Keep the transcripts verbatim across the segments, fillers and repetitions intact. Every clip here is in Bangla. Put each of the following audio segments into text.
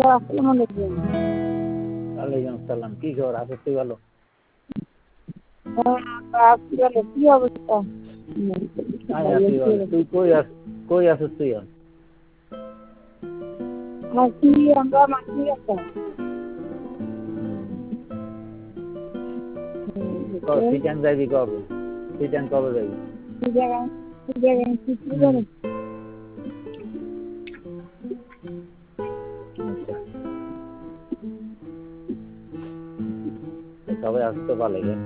আসসালামু আলাইকুম। ওয়ালাইকুম আসসালাম। কি খবর? আছিস তুই ভালো? হ্যাঁ, কি বলে কি অবস্থা? আমি আছি ভালো। তুই কই আস কই আছিস তুই এখন? মাসি আমরা মাসি একটা কবে সিটাং যাবি কবে? সিটাং কবে যাবি? কি জায়গা কি জায়গা কি কি জানি আচ্ছা, সবাই আসতে পারলে কেন?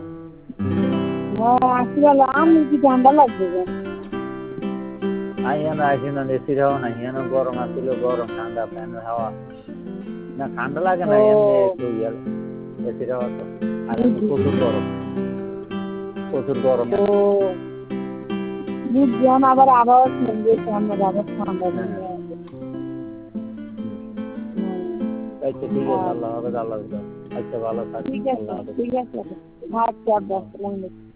হ্যাঁ আসি বলে আমি কি ঠান্ডা লাগবে কেন? আমি এখানে আসি না, এসির হাওয়া নাই, এখানে গরম আসছিল, গরম ঠান্ডা ফ্যানের হাওয়া না, ঠান্ডা লাগে না, ও এমনি একটু ইয়ে এসির হাওয়া তো। আর এমনি প্রচুর গরম, প্রচুর গরম ও এমনি। বুঝলাম আবার আবার চেঞ্জ হয়েছে আমার আবার ঠান্ডা হ্যাঁ, লেগে আছে। আচ্ছা ঠিক আছে, আল্লাহ হাফেজ, আল্লাহ হাফেজ। আচ্ছা ভালো থাকিস, ঠিক আছে আল্লাহ হাফেজ। ঠিক আছে আচ্ছা আসসালামু আলাইকুম।